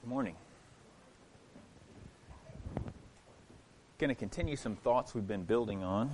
Good morning. Going to continue some thoughts we've been building on.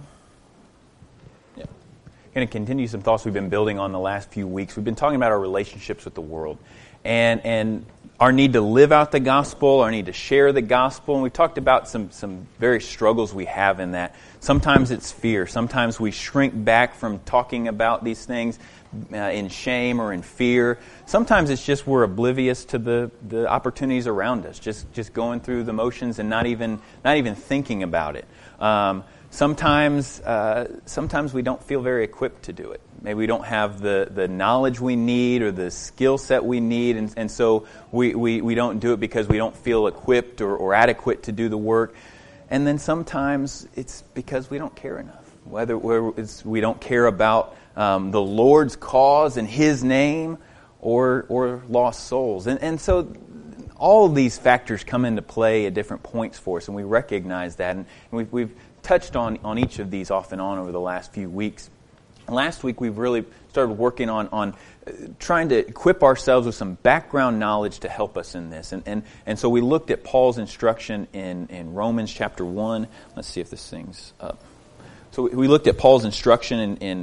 Going to continue some thoughts we've been building on the last few weeks. We've been talking about our relationships with the world and our need to live out the gospel, our need to share the gospel. And we talked about some very struggles we have in that. Sometimes it's fear. Sometimes we shrink back from talking about these things in shame or in fear. Sometimes it's just we're oblivious to the opportunities around us, just going through the motions and not even thinking about it. Sometimes we don't feel very equipped to do it. Maybe we don't have the knowledge we need or the skill set we need, and so we don't do it because we don't feel equipped or adequate to do the work. And then sometimes it's because we don't care enough. Whether we don't care about the Lord's cause and His name or lost souls. And so all of these factors come into play at different points for us, and we recognize that. And we've touched on each of these off and on over the last few weeks. Last week we've really started working on trying to equip ourselves with some background knowledge to help us in this. And so we looked at Paul's instruction in Romans chapter 1. Let's see if this thing's up. So we looked at Paul's instruction in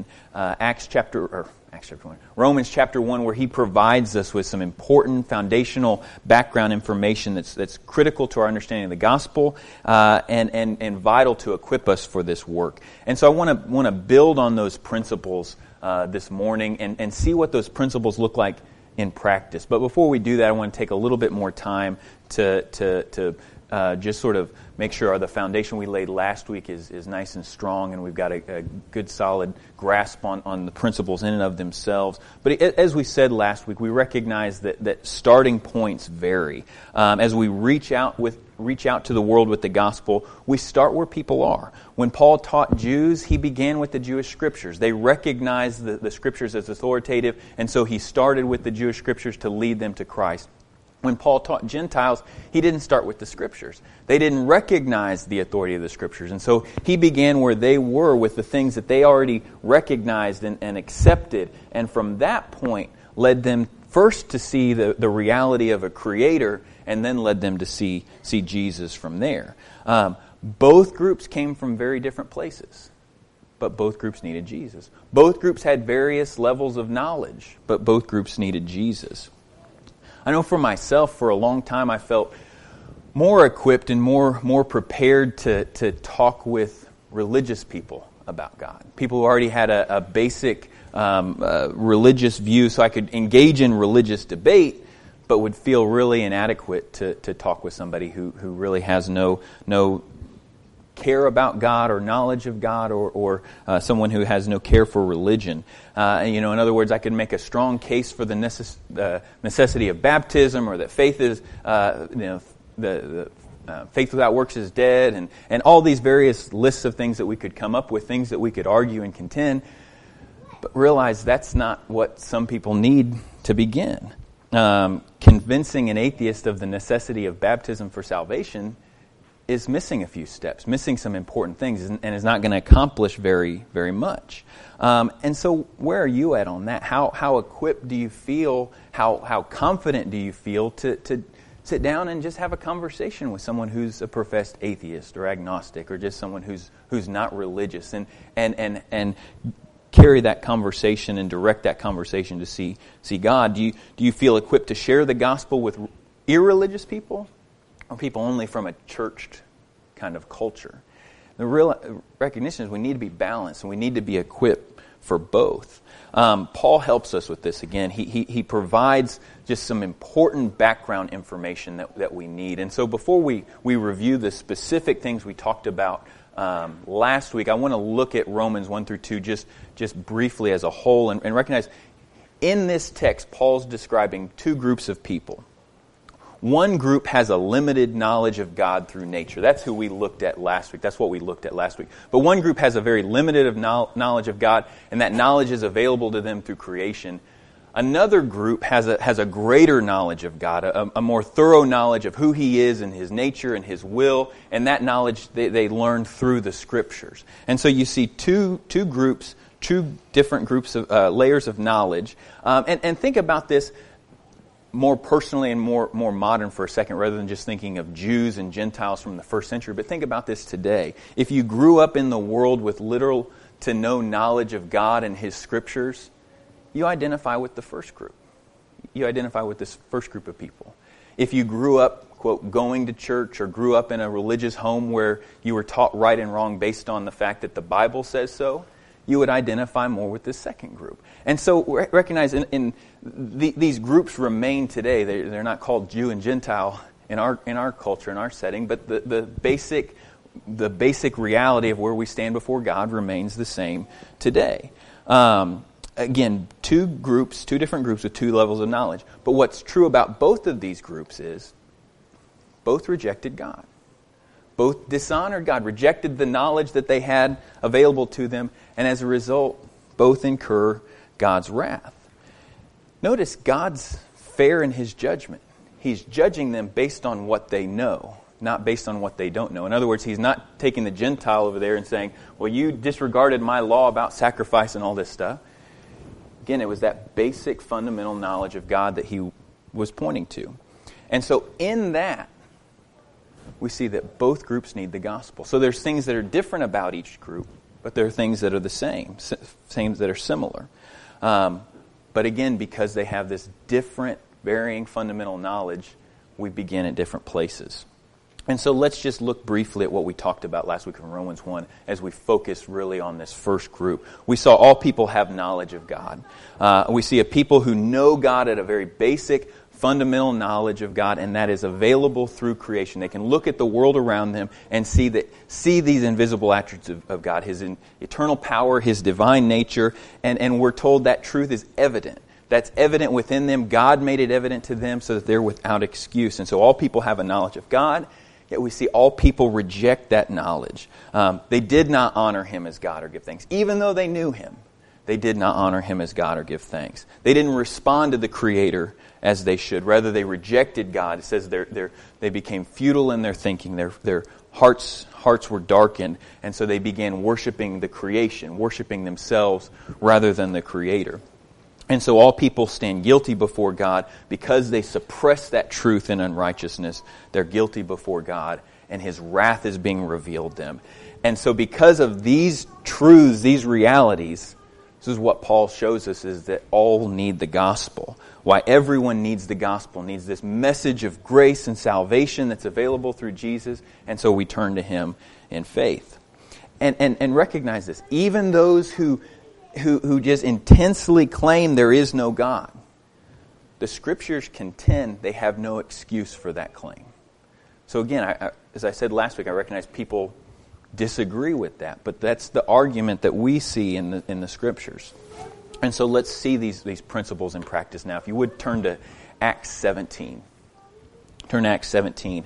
Romans chapter 1, where he provides us with some important foundational background information that's critical to our understanding of the gospel and vital to equip us for this work. And so I want to build on those principles this morning and see what those principles look like in practice. But before we do that, I want to take a little bit more time to just sort of make sure the foundation we laid last week is nice and strong, and we've got a good solid grasp on the principles in and of themselves. But as we said last week, we recognize that starting points vary. As we reach out to the world with the gospel, we start where people are. When Paul taught Jews, he began with the Jewish scriptures. They recognized the scriptures as authoritative, and so he started with the Jewish scriptures to lead them to Christ. When Paul taught Gentiles, he didn't start with the Scriptures. They didn't recognize the authority of the Scriptures. And so he began where they were with the things that they already recognized and accepted. And from that point, led them first to see the reality of a Creator, and then led them to see Jesus from there. Both groups came from very different places, but both groups needed Jesus. Both groups had various levels of knowledge, but both groups needed Jesus. I know for myself, for a long time, I felt more equipped and more prepared to talk with religious people about God. People who already had a basic religious view, so I could engage in religious debate, but would feel really inadequate to talk with somebody who really has no care about God or knowledge of God or someone who has no care for religion. In other words, I could make a strong case for the necessity of baptism, or that faith is, the faith without works is dead, and all these various lists of things that we could come up with, things that we could argue and contend, but realize that's not what some people need to begin. Convincing an atheist of the necessity of baptism for salvation is missing a few steps, missing some important things, and is not going to accomplish very, very much. And so where are you at on that? How equipped do you feel? How confident do you feel to sit down and just have a conversation with someone who's a professed atheist or agnostic, or just someone who's not religious, and carry that conversation and direct that conversation to see God? Do you feel equipped to share the gospel with irreligious people, or people only from a churched kind of culture? The real recognition is we need to be balanced, and we need to be equipped for both. Paul helps us with this again. He provides just some important background information that we need. And so before we review the specific things we talked about last week, I want to look at Romans 1 through 2 just briefly as a whole, and recognize in this text, Paul's describing two groups of people. One group has a limited knowledge of God through nature. That's who we looked at last week. That's what we looked at last week. But one group has a very limited knowledge of God, and that knowledge is available to them through creation. Another group has a greater knowledge of God, a more thorough knowledge of who He is and His nature and His will, and that knowledge they learn through the Scriptures. And so you see two groups, two different groups of layers of knowledge. And think about this. more personally and more modern for a second, rather than just thinking of Jews and Gentiles from the first century, but think about this today. If you grew up in the world with little to no knowledge of God and His Scriptures, you identify with the first group. You identify with this first group of people. If you grew up, quote, going to church, or grew up in a religious home where you were taught right and wrong based on the fact that the Bible says so, you would identify more with this second group. And so recognize these groups remain today. They're not called Jew and Gentile in our culture, in our setting, but the basic reality of where we stand before God remains the same today. Again, two different groups with two levels of knowledge. But what's true about both of these groups is both rejected God. Both dishonored God, rejected the knowledge that they had available to them, and as a result, both incur God's wrath. Notice God's fair in His judgment. He's judging them based on what they know, not based on what they don't know. In other words, He's not taking the Gentile over there and saying, well, you disregarded my law about sacrifice and all this stuff. Again, it was that basic fundamental knowledge of God that He was pointing to. And so in that, we see that both groups need the gospel. So there's things that are different about each group, but there are things that are the same, things that are similar. But again, because they have this different, varying fundamental knowledge, we begin at different places. And so let's just look briefly at what we talked about last week in Romans 1 as we focus really on this first group. We saw all people have knowledge of God. We see a people who know God at a very basic, fundamental knowledge of God, and that is available through creation. They can look at the world around them and see these invisible attributes of God, His eternal power, His divine nature, and we're told that truth is evident. That's evident within them. God made it evident to them so that they're without excuse. And so all people have a knowledge of God, yet we see all people reject that knowledge. They did not honor Him as God or give thanks. Even though they knew Him, they did not honor Him as God or give thanks. They didn't respond to the Creator as they should. Rather, they rejected God. It says they became futile in their thinking. Their hearts were darkened, and so they began worshiping the creation, worshiping themselves rather than the Creator. And so all people stand guilty before God because they suppress that truth in unrighteousness. They're guilty before God, and His wrath is being revealed them. And so because of these truths, these realities, this is what Paul shows us, is that all need the gospel. Why everyone needs the gospel, needs this message of grace and salvation that's available through Jesus, and so we turn to Him in faith. And recognize this, even those who just intensely claim there is no God, the Scriptures contend they have no excuse for that claim. So again, as I said last week, I recognize people disagree with that, but that's the argument that we see in the Scriptures. And so let's see these principles in practice now. If you would turn to Acts 17. Turn to Acts 17.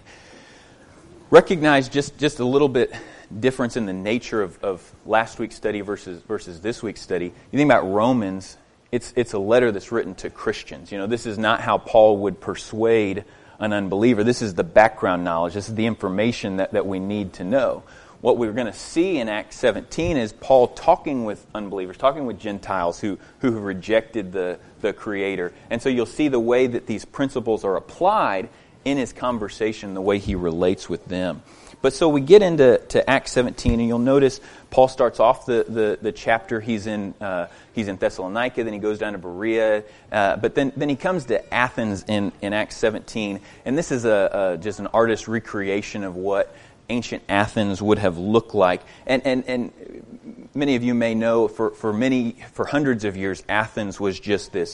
Recognize just a little bit difference in the nature of last week's study versus this week's study. You think about Romans, it's a letter that's written to Christians. You know, this is not how Paul would persuade an unbeliever. This is the background knowledge. This is the information that we need to know. What we're going to see in Acts 17 is Paul talking with unbelievers, talking with Gentiles who rejected the Creator. And so you'll see the way that these principles are applied in his conversation, the way he relates with them. But so we get into Acts 17, and you'll notice Paul starts off the chapter. He's in Thessalonica, then he goes down to Berea, but then he comes to Athens in Acts 17, and this is just an artist's recreation of what ancient Athens would have looked like. And many of you may know for hundreds of years, Athens was just this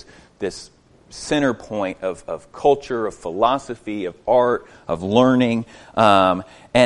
center point of culture, of philosophy, of art, of learning. And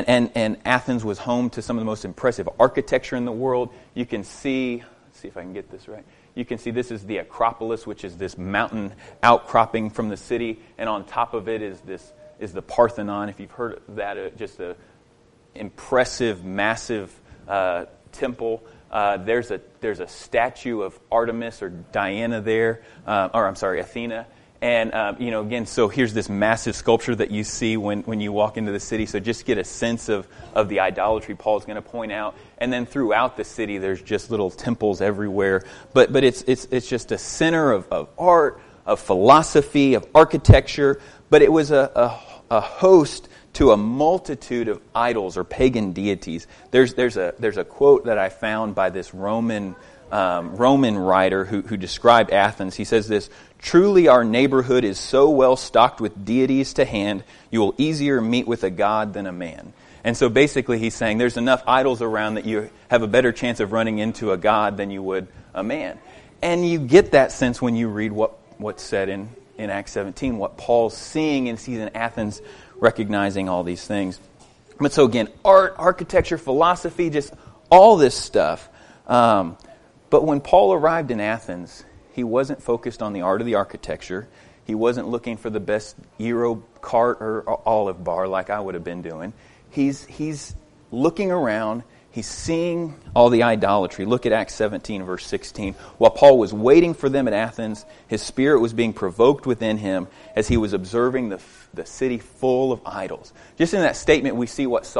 Athens was home to some of the most impressive architecture in the world. You can see, let's see if I can get this right. You can see this is the Acropolis, which is this mountain outcropping from the city, and on top of it is the Parthenon. If you've heard of that, just a impressive, massive temple. There's a statue of Artemis or Diana there, Athena. And, again, so here's this massive sculpture that you see when you walk into the city. So just get a sense of the idolatry Paul's going to point out. And then throughout the city, there's just little temples everywhere. But it's just a center of art, of philosophy, of architecture, but it was a host to a multitude of idols or pagan deities. There's a quote that I found by this Roman writer who described Athens. He says this: "Truly our neighborhood is so well stocked with deities to hand, you will easier meet with a god than a man." And so basically he's saying there's enough idols around that you have a better chance of running into a god than you would a man. And you get that sense when you read what's said in Acts 17, what Paul's seeing and sees in Athens, recognizing all these things. But so again, art, architecture, philosophy, just all this stuff. But when Paul arrived in Athens, he wasn't focused on the art of the architecture. He wasn't looking for the best gyro cart or olive bar like I would have been doing. He's looking around. He's seeing all the idolatry. Look at Acts 17, verse 16. While Paul was waiting for them at Athens, his spirit was being provoked within him as he was observing the city full of idols. Just in that statement, we see what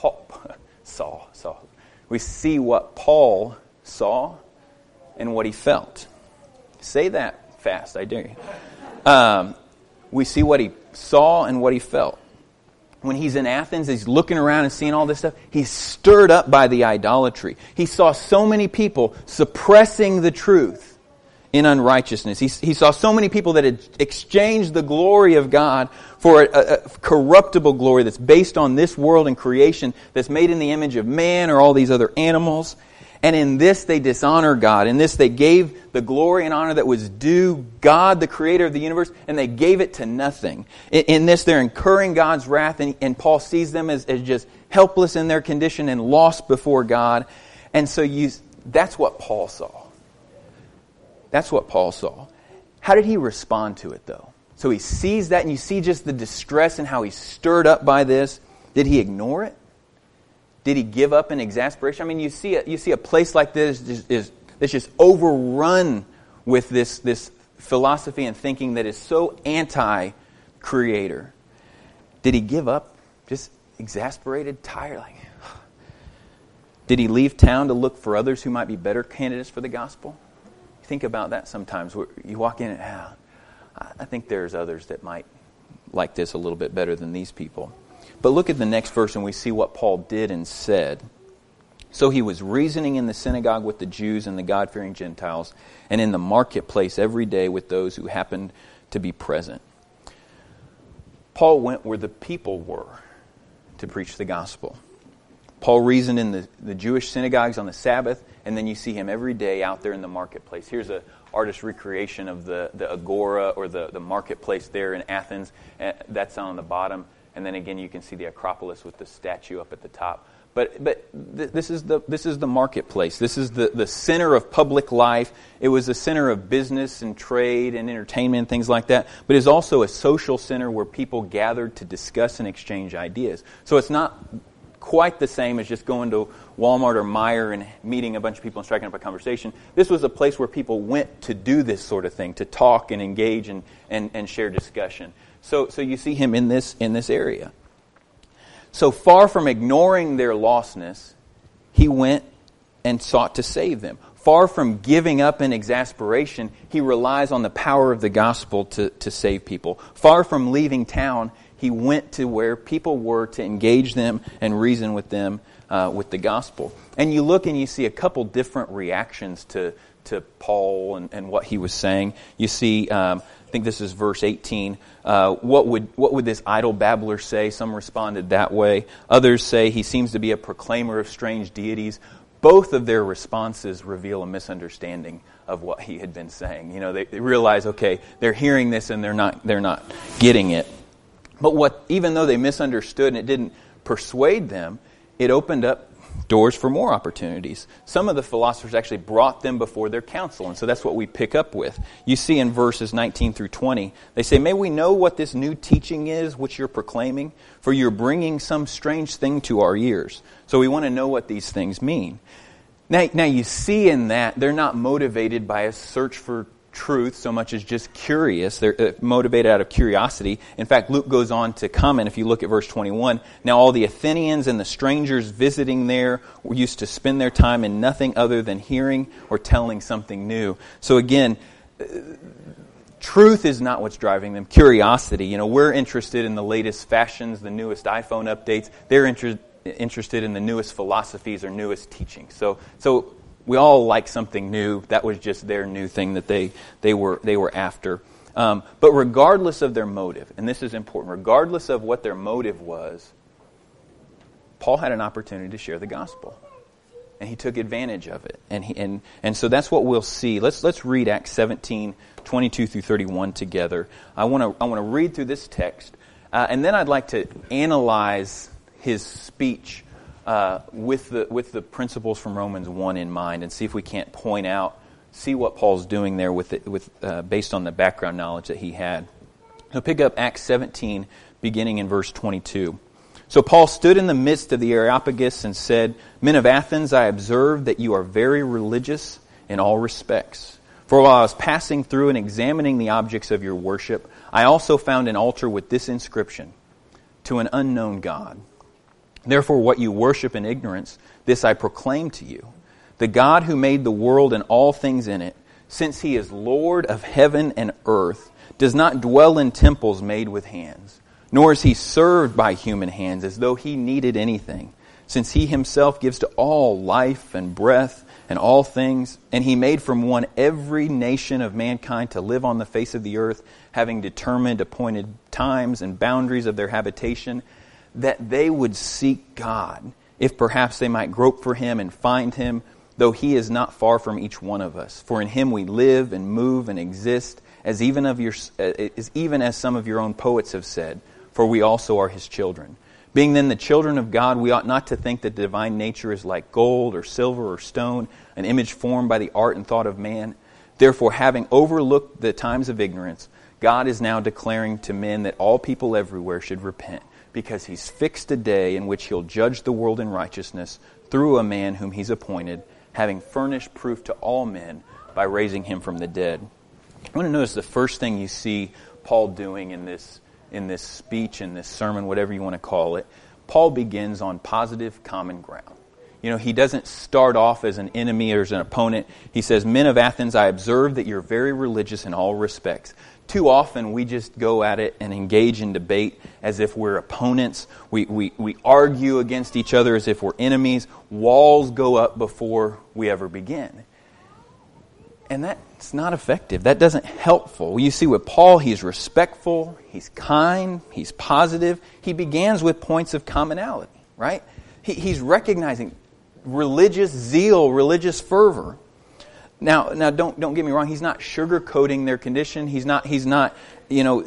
We see what Paul saw and what he felt. Say that fast, I dare you. We see what he saw and what he felt. When he's in Athens, he's looking around and seeing all this stuff. He's stirred up by the idolatry. He saw so many people suppressing the truth in unrighteousness. He saw so many people that had exchanged the glory of God for a corruptible glory that's based on this world and creation, that's made in the image of man or all these other animals. And in this they dishonor God. In this they gave the glory and honor that was due God, the creator of the universe, and they gave it to nothing. In this they're incurring God's wrath, and Paul sees them as just helpless in their condition and lost before God. And so that's what Paul saw. That's what Paul saw. How did he respond to it, though? So he sees that, and you see just the distress and how he's stirred up by this. Did he ignore it? Did he give up in exasperation? I mean, you see a place like this that's just overrun with this philosophy and thinking that is so anti-creator. Did he give up? Just exasperated, tired? Did he leave town to look for others who might be better candidates for the gospel? Think about that sometimes. Where you walk in and, I think there's others that might like this a little bit better than these people. But look at the next verse and we see what Paul did and said. So he was reasoning in the synagogue with the Jews and the God-fearing Gentiles, and in the marketplace every day with those who happened to be present. Paul went where the people were to preach the gospel. Paul reasoned in the Jewish synagogues on the Sabbath, and then you see him every day out there in the marketplace. Here's an artist's recreation of the agora or the marketplace there in Athens. That's on the bottom. And then again, you can see the Acropolis with the statue up at the top. But this is the marketplace. This is the center of public life. It was the center of business and trade and entertainment and things like that. But it's also a social center where people gathered to discuss and exchange ideas. So it's not quite the same as just going to Walmart or Meijer and meeting a bunch of people and striking up a conversation. This was a place where people went to do this sort of thing, to talk and engage and share discussion. So you see him in this area. So far from ignoring their lostness, he went and sought to save them. Far from giving up in exasperation, he relies on the power of the gospel to save people. Far from leaving town, he went to where people were to engage them and reason with them with the gospel. And you look and you see a couple different reactions to Paul and what he was saying. You see, I think this is verse 18. What would this idle babbler say? Some responded that way. Others say he seems to be a proclaimer of strange deities. Both of their responses reveal a misunderstanding of what he had been saying. You know, they realize, okay, they're hearing this and they're not getting it. But even though they misunderstood and it didn't persuade them, it opened up doors for more opportunities. Some of the philosophers actually brought them before their council, and so that's what we pick up with. You see in verses 19 through 20, they say, "May we know what this new teaching is which you're proclaiming, for you're bringing some strange thing to our ears." So we want to know what these things mean. Now you see in that they're not motivated by a search for truth so much as just curious. They're motivated out of curiosity. In fact, Luke goes on to comment, if you look at verse 21, "Now all the Athenians and the strangers visiting there used to spend their time in nothing other than hearing or telling something new." So again, Truth is not what's driving them. Curiosity. You know, we're interested in the latest fashions, the newest iPhone updates. They're interested in the newest philosophies or newest teachings. So we all like something new. That was just their new thing that they were after. But regardless of their motive, and this is important, regardless of what their motive was, Paul had an opportunity to share the gospel. And he took advantage of it. And so that's what we'll see. Let's read Acts 17, 22 through 31 together. I want to read through this text, and then I'd like to analyze his speech with the principles from Romans 1 in mind, and see if we can't point out, see what Paul's doing there based on the background knowledge that he had. So pick up Acts 17, beginning in verse 22. So Paul stood in the midst of the Areopagus and said, "Men of Athens, I observe that you are very religious in all respects. For while I was passing through and examining the objects of your worship, I also found an altar with this inscription, 'To an unknown God.' Therefore what you worship in ignorance, this I proclaim to you. The God who made the world and all things in it, since he is Lord of heaven and earth, does not dwell in temples made with hands. Nor is he served by human hands as though he needed anything, since he himself gives to all life and breath and all things. And he made from one every nation of mankind to live on the face of the earth, having determined appointed times and boundaries of their habitation, that they would seek God, if perhaps they might grope for him and find him, though he is not far from each one of us. For in him we live and move and exist, as even as some of your own poets have said, for we also are his children. Being then the children of God, we ought not to think that the divine nature is like gold or silver or stone, an image formed by the art and thought of man. Therefore, having overlooked the times of ignorance, God is now declaring to men that all people everywhere should repent, because he's fixed a day in which he'll judge the world in righteousness through a man whom he's appointed, having furnished proof to all men by raising him from the dead." I want to notice the first thing you see Paul doing in this speech, in this sermon, whatever you want to call it. Paul begins on positive common ground. You know, he doesn't start off as an enemy or as an opponent. He says, "Men of Athens, I observe that you're very religious in all respects." Too often we just go at it and engage in debate as if we're opponents. We argue against each other as if we're enemies. Walls go up before we ever begin. And that's not effective. That doesn't helpful. You see with Paul, he's respectful, he's kind, he's positive. He begins with points of commonality, right? He's recognizing religious zeal, religious fervor. Now, don't get me wrong. He's not sugarcoating their condition. He's not. You know,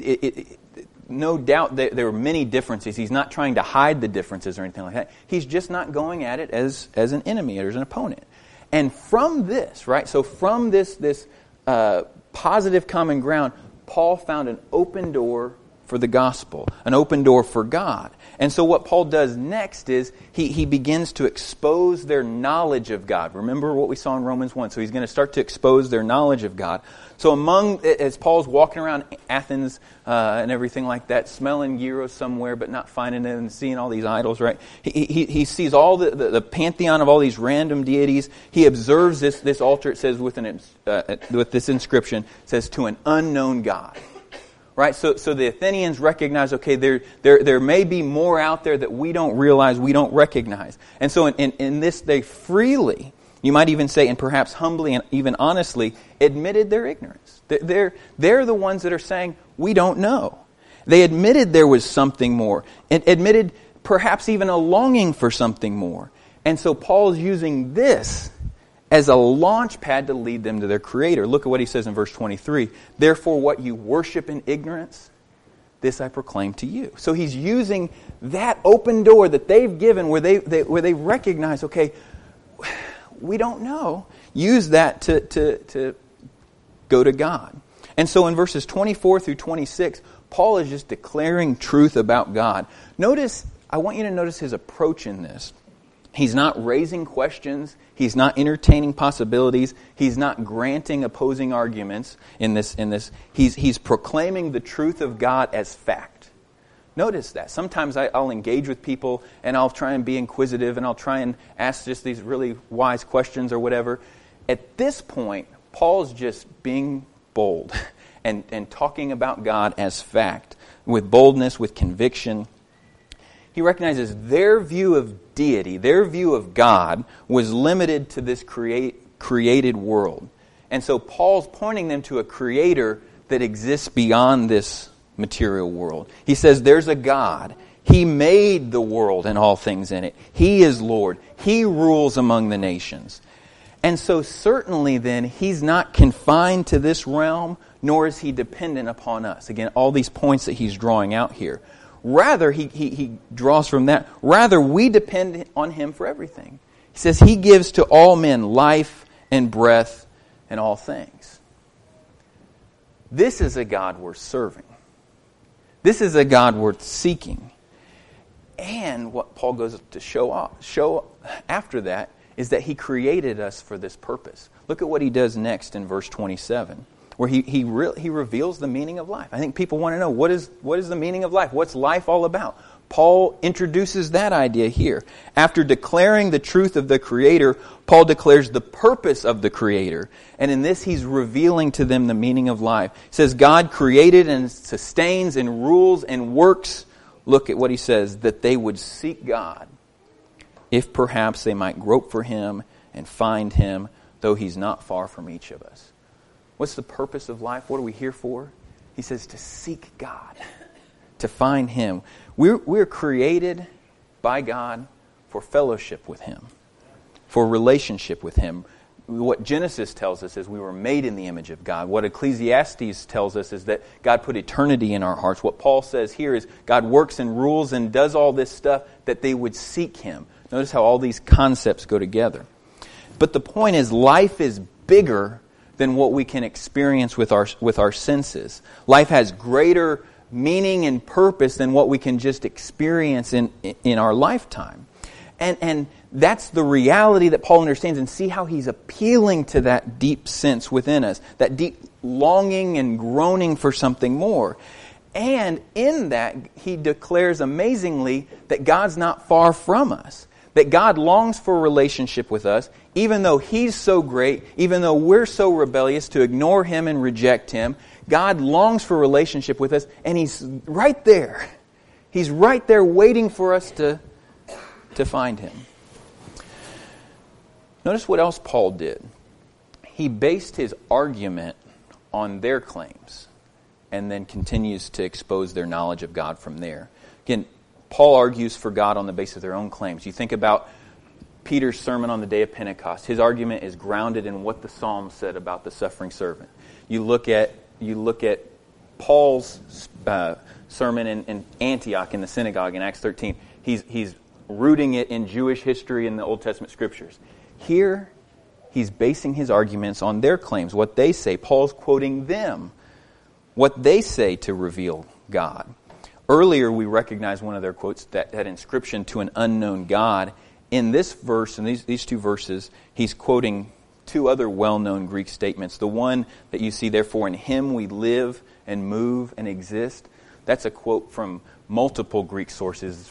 no doubt there are many differences. He's not trying to hide the differences or anything like that. He's just not going at it as an enemy or as an opponent. And from this, right? So from this positive common ground, Paul found an open door for the gospel, an open door for God. And so what Paul does next is he begins to expose their knowledge of God. Remember what we saw in Romans 1. So he's going to start to expose their knowledge of God. So as Paul's walking around Athens and everything like that, smelling gyros somewhere but not finding it and seeing all these idols, right? He sees all the pantheon of all these random deities. He observes this altar, it says with this inscription, it says, "To an unknown God." Right, so the Athenians recognize, okay, there may be more out there that we don't realize, we don't recognize. And so in this, they freely, you might even say, and perhaps humbly and even honestly, admitted their ignorance. They're the ones that are saying, we don't know. They admitted there was something more, and admitted perhaps even a longing for something more. And so Paul's using this as a launch pad to lead them to their Creator. Look at what he says in verse 23. "Therefore what you worship in ignorance, this I proclaim to you." So he's using that open door that they've given where they recognize, okay, we don't know. Use that to go to God. And so in verses 24 through 26, Paul is just declaring truth about God. I want you to notice his approach in this. He's not raising questions. He's not entertaining possibilities. He's not granting opposing arguments in this. He's proclaiming the truth of God as fact. Notice that. Sometimes I'll engage with people and I'll try and be inquisitive and I'll try and ask just these really wise questions or whatever. At this point, Paul's just being bold. and talking about God as fact, with boldness, with conviction. He recognizes their view of deity, their view of God, was limited to this created world. And so Paul's pointing them to a creator that exists beyond this material world. He says there's a God. He made the world and all things in it. He is Lord. He rules among the nations. And so certainly then, He's not confined to this realm, nor is He dependent upon us. Again, all these points that he's drawing out here. Rather, he draws from that, rather we depend on Him for everything. He says He gives to all men life and breath and all things. This is a God worth serving. This is a God worth seeking. And what Paul goes to show after that is that He created us for this purpose. Look at what he does next in verse 27, where he reveals the meaning of life. I think people want to know, what is the meaning of life? What's life all about? Paul introduces that idea here. After declaring the truth of the Creator, Paul declares the purpose of the Creator. And in this, he's revealing to them the meaning of life. He says, God created and sustains and rules and works, look at what he says, that they would seek God, if perhaps they might grope for Him and find Him, though He's not far from each of us. What's the purpose of life? What are we here for? He says to seek God, to find Him. We're created by God for fellowship with Him, for relationship with Him. What Genesis tells us is we were made in the image of God. What Ecclesiastes tells us is that God put eternity in our hearts. What Paul says here is God works and rules and does all this stuff that they would seek Him. Notice how all these concepts go together. But the point is, life is bigger than what we can experience with our senses. Life has greater meaning and purpose than what we can just experience in our lifetime. And that's the reality that Paul understands, and see how he's appealing to that deep sense within us, that deep longing and groaning for something more. And in that, he declares amazingly that God's not far from us, that God longs for a relationship with us, even though He's so great, even though we're so rebellious to ignore Him and reject Him. God longs for a relationship with us, and He's right there. He's right there waiting for us to find Him. Notice what else Paul did. He based his argument on their claims and then continues to expose their knowledge of God from there. Again, Paul argues for God on the basis of their own claims. You think about Peter's sermon on the day of Pentecost. His argument is grounded in what the Psalms said about the suffering servant. You look at Paul's sermon in Antioch in the synagogue in Acts 13. He's rooting it in Jewish history in the Old Testament Scriptures. Here, he's basing his arguments on their claims, what they say. Paul's quoting them, what they say to reveal God. Earlier, we recognized one of their quotes, that inscription to an unknown God. In this verse, in these two verses, he's quoting two other well-known Greek statements. The one that you see, therefore, in Him we live and move and exist. That's a quote from multiple Greek sources,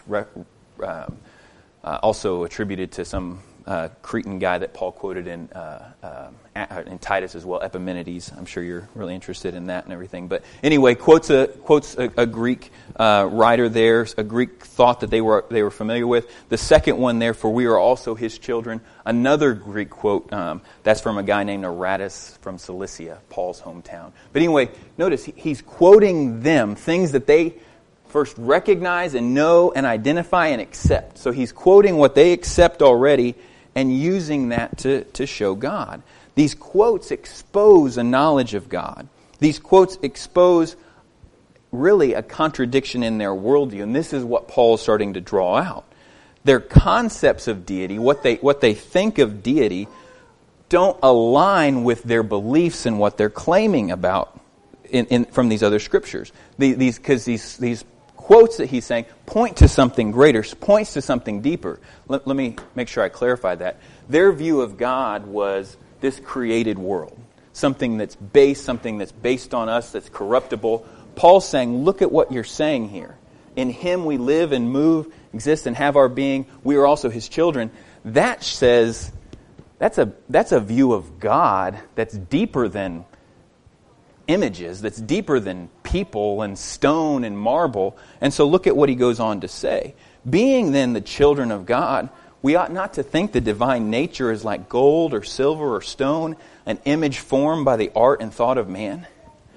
also attributed to some Cretan guy that Paul quoted in Titus as well, Epimenides. I'm sure you're really interested in that and everything. But anyway, quotes a Greek writer there, a Greek thought that they were familiar with. The second one there, for we are also His children. Another Greek quote, that's from a guy named Aratus from Cilicia, Paul's hometown. But anyway, notice he's quoting them, things that they first recognize and know and identify and accept. So he's quoting what they accept already and using that to show God. These quotes expose a knowledge of God. These quotes expose really a contradiction in their worldview, and this is what Paul is starting to draw out. Their concepts of deity, what they think of deity, don't align with their beliefs and what they're claiming about from these other scriptures. Because these quotes that he's saying point to something greater, points to something deeper. Let me make sure I clarify that. Their view of God was this created world, something that's based on us, that's corruptible. Paul's saying, look at what you're saying here. In Him we live and move, exist and have our being. We are also His children. That says, that's a view of God that's deeper than images, that's deeper than people and stone and marble. And so look at what he goes on to say. Being then the children of God, we ought not to think the divine nature is like gold or silver or stone, an image formed by the art and thought of man.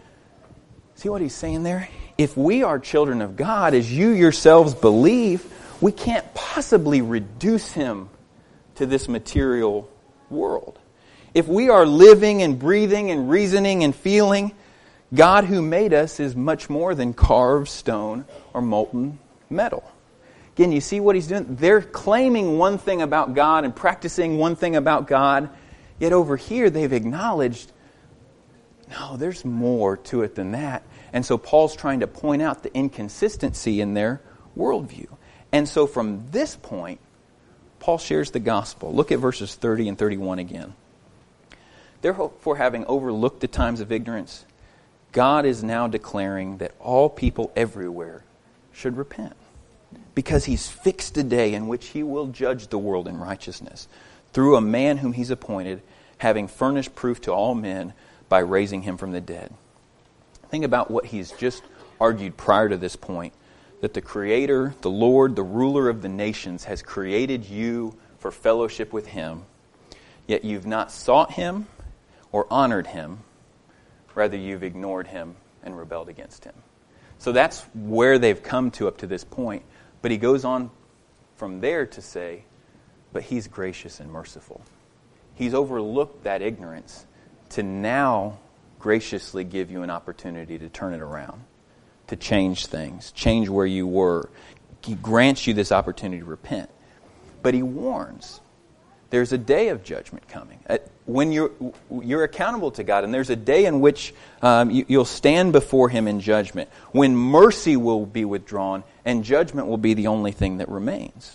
See what he's saying there? If we are children of God, as you yourselves believe, we can't possibly reduce him to this material world. If we are living and breathing and reasoning and feeling, God who made us is much more than carved stone or molten metal. Again, you see what he's doing? They're claiming one thing about God and practicing one thing about God, yet over here they've acknowledged, no, there's more to it than that. And so Paul's trying to point out the inconsistency in their worldview. And so from this point, Paul shares the gospel. Look at verses 30 and 31 again. Therefore, having overlooked the times of ignorance, God is now declaring that all people everywhere should repent, because he's fixed a day in which he will judge the world in righteousness through a man whom he's appointed, having furnished proof to all men by raising him from the dead. Think about what he's just argued prior to this point, that the Creator, the Lord, the ruler of the nations, has created you for fellowship with him, yet you've not sought him or honored him. Rather, you've ignored him and rebelled against him. So that's where they've come to up to this point. But he goes on from there to say, but he's gracious and merciful. He's overlooked that ignorance to now graciously give you an opportunity to turn it around, to change things, change where you were. He grants you this opportunity to repent. But he warns, there's a day of judgment coming. When you're accountable to God, and there's a day in which you'll stand before him in judgment, when mercy will be withdrawn and judgment will be the only thing that remains.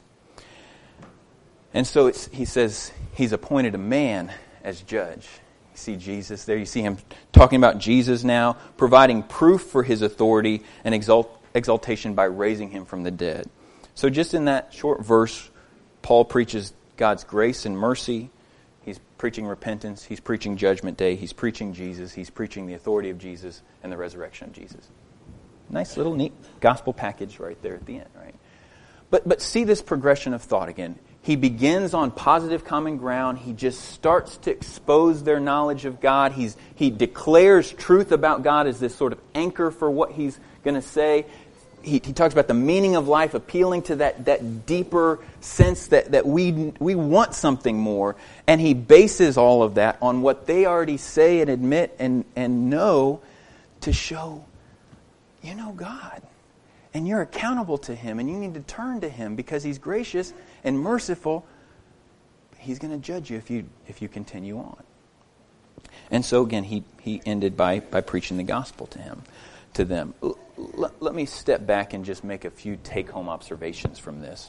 And so he says he's appointed a man as judge. You see Jesus there. You see him talking about Jesus now, providing proof for his authority and exaltation by raising him from the dead. So just in that short verse, Paul preaches God's grace and mercy. He's preaching repentance. He's preaching judgment day. He's preaching Jesus. He's preaching the authority of Jesus and the resurrection of Jesus. Nice little neat gospel package right there at the end, right? But see this progression of thought again. He begins on positive common ground. He just starts to expose their knowledge of God. He declares truth about God as this sort of anchor for what he's going to say. He talks about the meaning of life, appealing to that deeper sense that we want something more. And he bases all of that on what they already say and admit and know, to show, you know God. And you're accountable to him, and you need to turn to him because he's gracious and merciful. He's going to judge you if you continue on. And so again, he ended by preaching the gospel to them. Let me step back and just make a few take-home observations from this.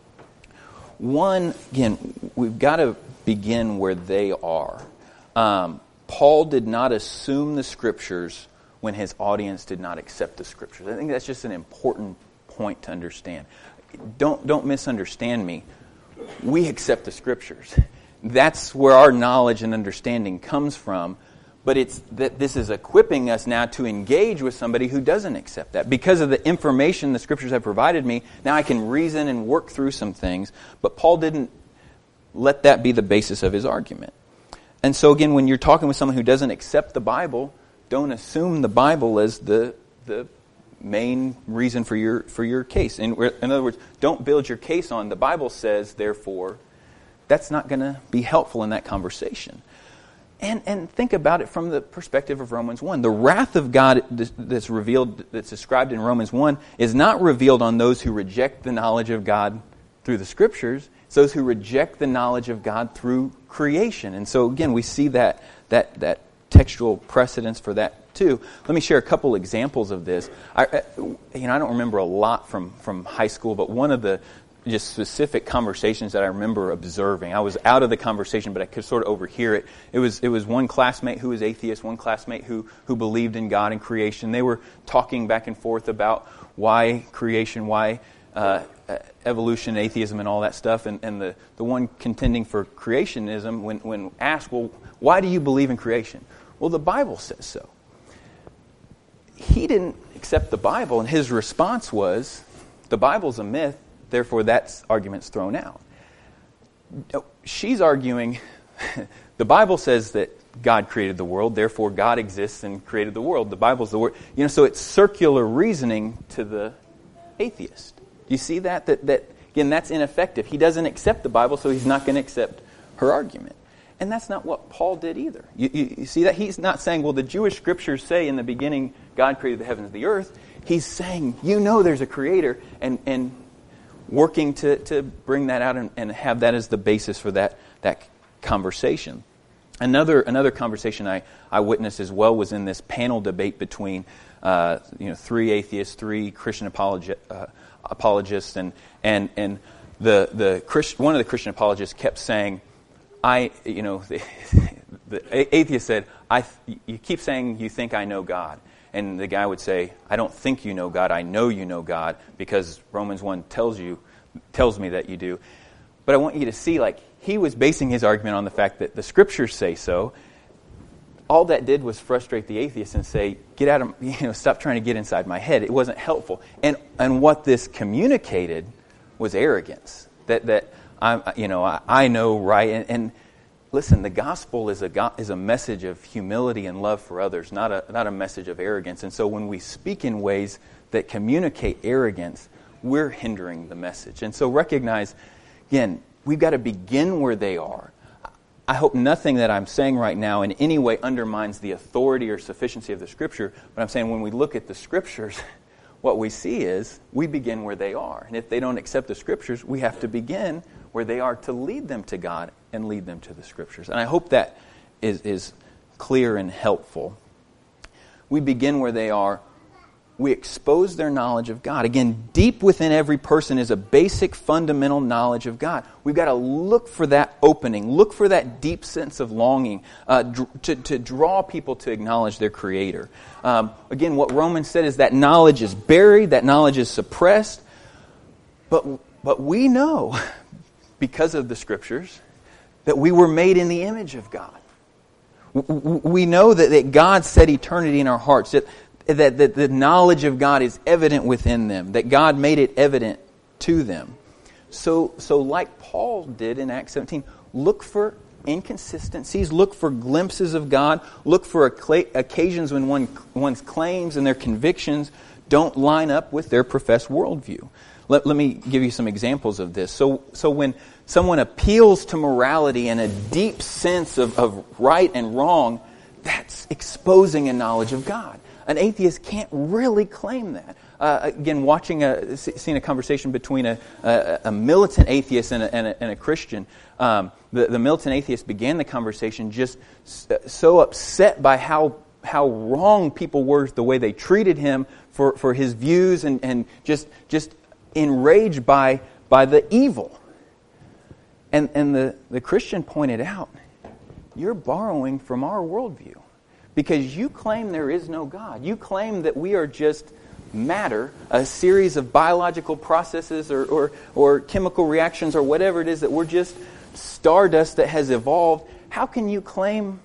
One, again, we've got to begin where they are. Paul did not assume the Scriptures when his audience did not accept the Scriptures. I think that's just an important point to understand. Don't misunderstand me. We accept the Scriptures. That's where our knowledge and understanding comes from. But it's that this is equipping us now to engage with somebody who doesn't accept that. Because of the information the Scriptures have provided me, now I can reason and work through some things. But Paul didn't let that be the basis of his argument. And so again, when you're talking with someone who doesn't accept the Bible, don't assume the Bible as the main reason for your case. In other words, don't build your case on the Bible says, therefore. That's not going to be helpful in that conversation. And think about it from the perspective of Romans 1. The wrath of God that's revealed, that's described in Romans 1, is not revealed on those who reject the knowledge of God through the Scriptures. It's those who reject the knowledge of God through creation. And so again, we see that textual precedence for that too. Let me share a couple examples of this. I don't remember a lot from high school, but one of the just specific conversations that I remember observing. I was out of the conversation, but I could sort of overhear it. It was one classmate who was atheist, one classmate who believed in God and creation. They were talking back and forth about why creation, why evolution, atheism, and all that stuff. And the one contending for creationism, when asked, well, why do you believe in creation? Well, the Bible says so. he didn't accept the Bible, and his response was, the Bible's a myth, therefore that argument's thrown out. She's arguing, the Bible says that God created the world, therefore God exists and created the world. The Bible's the word. So it's circular reasoning to the atheist. Do you see that? That again, that's ineffective. He doesn't accept the Bible, so he's not going to accept her argument. And that's not what Paul did either. You see that? He's not saying, well, the Jewish scriptures say in the beginning God created the heavens and the earth. He's saying, there's a creator, and working to bring that out and have that as the basis for that conversation. Another conversation I witnessed as well was in this panel debate between 3 atheists, 3 Christian apologists, and the one of the Christian apologists kept saying, the atheist said, you keep saying you think I know God. And the guy would say, I don't think you know God, I know you know God, because Romans 1 tells me that you do. But I want you to see, he was basing his argument on the fact that the scriptures say so. All that did was frustrate the atheist and say, get out of, stop trying to get inside my head. It wasn't helpful. And what this communicated was arrogance. That I know right. And listen, the gospel is a message of humility and love for others, not a message of arrogance. And so when we speak in ways that communicate arrogance, we're hindering the message. And so recognize, again, we've got to begin where they are. I hope nothing that I'm saying right now in any way undermines the authority or sufficiency of the Scripture, but I'm saying when we look at the Scriptures, what we see is we begin where they are. And if they don't accept the Scriptures, we have to begin where they are to lead them to God and lead them to the Scriptures. And I hope that is clear and helpful. We begin where they are. We expose their knowledge of God. Again, deep within every person is a basic fundamental knowledge of God. We've got to look for that opening, look for that deep sense of longing to draw people to acknowledge their Creator. Again, what Romans said is that knowledge is buried, that knowledge is suppressed. But we know, because of the Scriptures, that we were made in the image of God. We know that God set eternity in our hearts, that the knowledge of God is evident within them, that God made it evident to them. So like Paul did in Acts 17, look for inconsistencies, look for glimpses of God, look for occasions when one's claims and their convictions don't line up with their professed worldview. Let me give you some examples of this. So when someone appeals to morality and a deep sense of right and wrong, that's exposing a knowledge of God. An atheist can't really claim that. Again, seeing a conversation between a militant atheist and a Christian, the militant atheist began the conversation just so upset by how wrong people were, the way they treated him for his views, and just enraged by the evil. And the Christian pointed out, you're borrowing from our worldview. Because you claim there is no God. You claim that we are just matter, a series of biological processes or chemical reactions or whatever it is, that we're just stardust that has evolved. How can you claim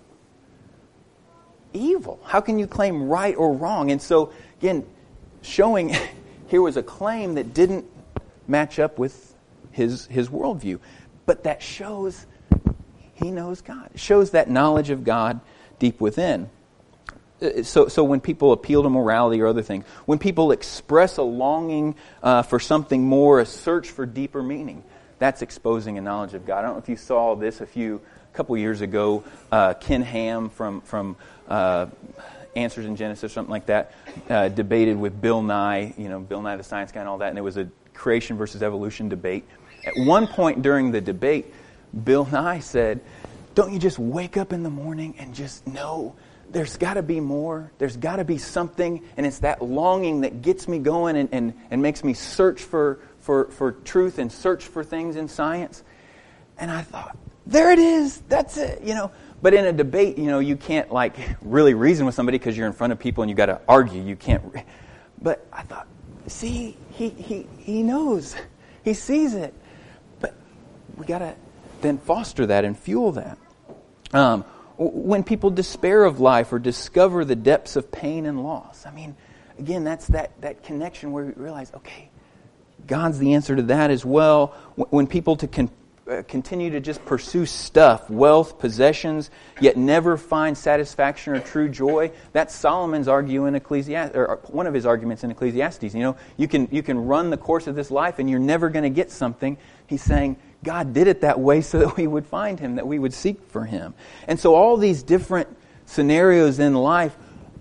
evil? How can you claim right or wrong? And so, again, showing here was a claim that didn't match up with his worldview. But that shows he knows God. It shows that knowledge of God deep within. So when people appeal to morality or other things, when people express a longing for something more, a search for deeper meaning, that's exposing a knowledge of God. I don't know if you saw this a couple years ago. Ken Ham from Answers in Genesis, something like that, debated with Bill Nye, Bill Nye the Science Guy and all that, and it was a creation versus evolution debate. At one point during the debate, Bill Nye said, "Don't you just wake up in the morning and just know there's got to be more, there's got to be something, and it's that longing that gets me going and makes me search for truth and search for things in science." And I thought, there it is, that's it, But in a debate, you can't really reason with somebody because you're in front of people and you got to argue. You can't. But I thought, see, he knows, he sees it, but we got to then foster that and fuel that. When people despair of life or discover the depths of pain and loss. I mean, again, that's that connection where we realize, okay, God's the answer to that as well. When people continue to just pursue stuff, wealth, possessions, yet never find satisfaction or true joy. That's Solomon's argument in Ecclesiastes, or one of his arguments in Ecclesiastes. You can run the course of this life and you're never going to get something. He's saying God did it that way so that we would find Him, that we would seek for Him. And so all these different scenarios in life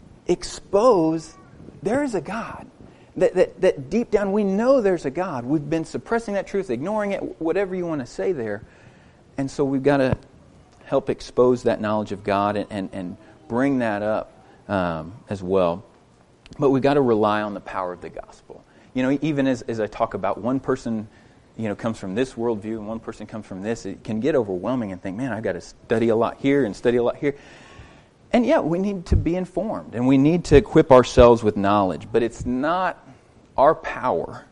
expose there is a God. That deep down we know there's a God. We've been suppressing that truth, ignoring it, whatever you want to say there. And so we've got to help expose that knowledge of God and bring that up as well. But we've got to rely on the power of the gospel. Even as I talk about one person comes from this worldview and one person comes from this, it can get overwhelming and think, man, I've got to study a lot here and study a lot here. And yeah, we need to be informed and we need to equip ourselves with knowledge, but it's not our power.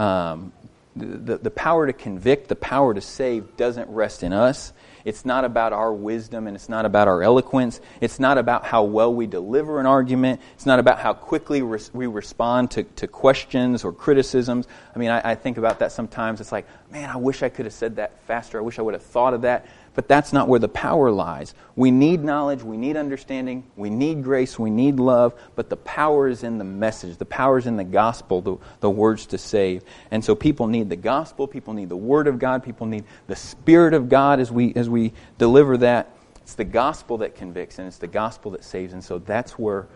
The power to convict, the power to save doesn't rest in us. It's not about our wisdom and it's not about our eloquence. It's not about how well we deliver an argument. It's not about how quickly we respond to questions or criticisms. I mean, I think about that sometimes. It's like, man, I wish I could have said that faster. I wish I would have thought of that. But that's not where the power lies. We need knowledge, we need understanding, we need grace, we need love, but the power is in the message. The power is in the gospel, the words to save. And so people need the gospel, people need the Word of God, people need the Spirit of God as we deliver that. It's the gospel that convicts and it's the gospel that saves. And so that's where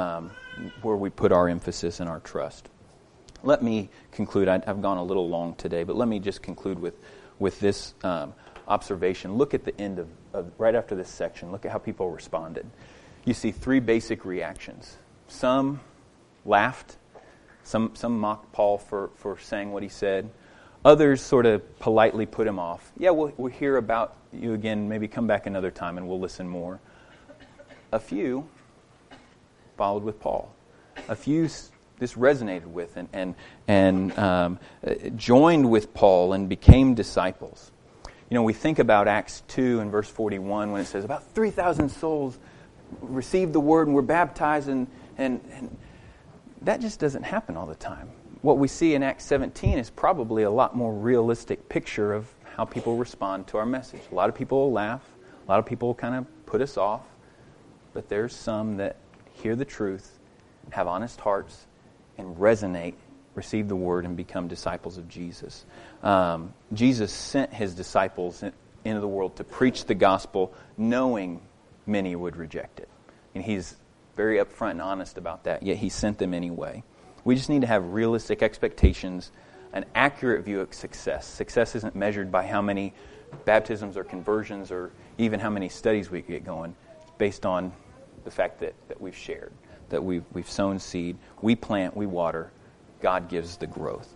we put our emphasis and our trust. Let me conclude. I've gone a little long today, but let me just conclude with this observation. Look at the end of right after this section. Look at how people responded. You see three basic reactions. Some laughed. Some mocked Paul for saying what he said. Others sort of politely put him off. Yeah, we'll hear about you again. Maybe come back another time and we'll listen more. A few followed with Paul. A few this resonated with and joined with Paul and became disciples. We think about Acts 2 and verse 41 when it says about 3,000 souls received the word and were baptized, and that just doesn't happen all the time. What we see in Acts 17 is probably a lot more realistic picture of how people respond to our message. A lot of people will laugh. A lot of people will kind of put us off. But there's some that hear the truth, have honest hearts, and resonate, receive the word, and become disciples of Jesus. Jesus sent His disciples into the world to preach the gospel, knowing many would reject it. And He's very upfront and honest about that, yet He sent them anyway. We just need to have realistic expectations, an accurate view of success. Success isn't measured by how many baptisms or conversions or even how many studies we get going. It's based on the fact that we've shared, that we've sown seed, we plant, we water, God gives the growth.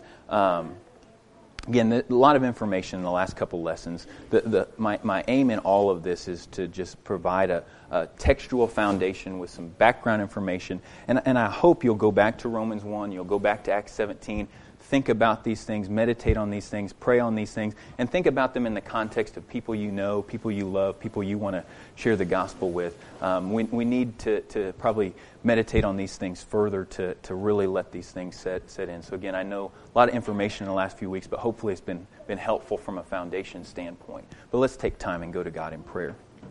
Again, a lot of information in the last couple lessons. My aim in all of this is to just provide a textual foundation with some background information. And I hope you'll go back to Romans 1, you'll go back to Acts 17, think about these things, meditate on these things, pray on these things, and think about them in the context of people you know, people you love, people you want to share the gospel with. We need to probably meditate on these things further to really let these things set in. So again, I know a lot of information in the last few weeks, but hopefully it's been helpful from a foundation standpoint. But let's take time and go to God in prayer.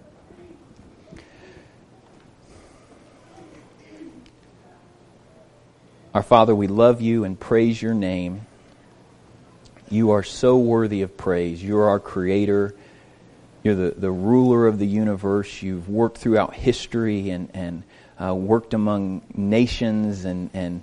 Our Father, we love You and praise Your name. You are so worthy of praise. You're our Creator. You're the ruler of the universe. You've worked throughout history and worked among nations and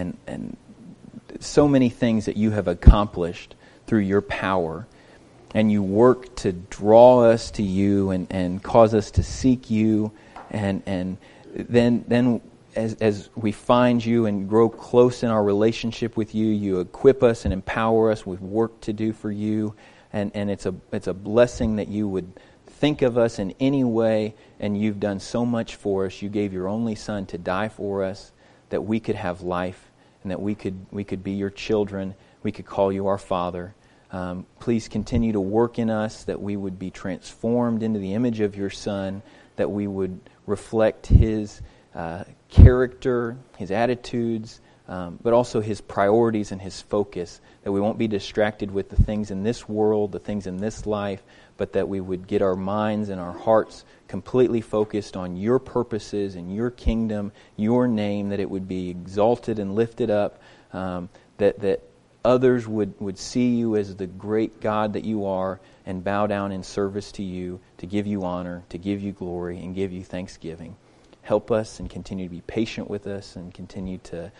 so many things that You have accomplished through Your power. And You work to draw us to You and cause us to seek You. And then as we find You and grow close in our relationship with You, You equip us and empower us with work to do for You. And it's a blessing that You would think of us in any way, and You've done so much for us. You gave Your only Son to die for us, that we could have life, and that we could be Your children. We could call You our Father. Please continue to work in us, that we would be transformed into the image of Your Son, that we would reflect His character, His attitudes, but also His priorities and His focus, that we won't be distracted with the things in this world, the things in this life, but that we would get our minds and our hearts completely focused on Your purposes and Your kingdom, Your name, that it would be exalted and lifted up, that others would see You as the great God that You are and bow down in service to You, to give You honor, to give You glory, and give You thanksgiving. Help us and continue to be patient with us and continue to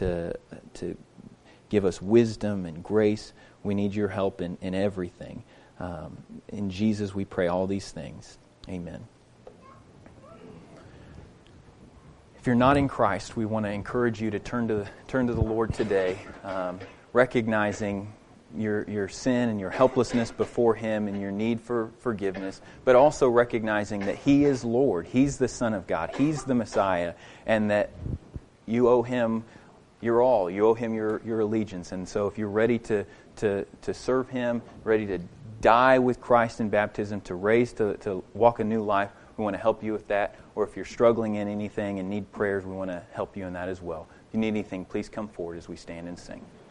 give us wisdom and grace. We need Your help in everything. In Jesus we pray all these things. Amen. If you're not in Christ, we want to encourage you to turn to the Lord today, recognizing your sin and your helplessness before Him and your need for forgiveness, but also recognizing that He is Lord. He's the Son of God. He's the Messiah, and that you owe Him your all. You owe Him your allegiance. And so if you're ready to serve Him, ready to die with Christ in baptism, to walk a new life, we want to help you with that. Or if you're struggling in anything and need prayers, we want to help you in that as well. If you need anything, please come forward as we stand and sing.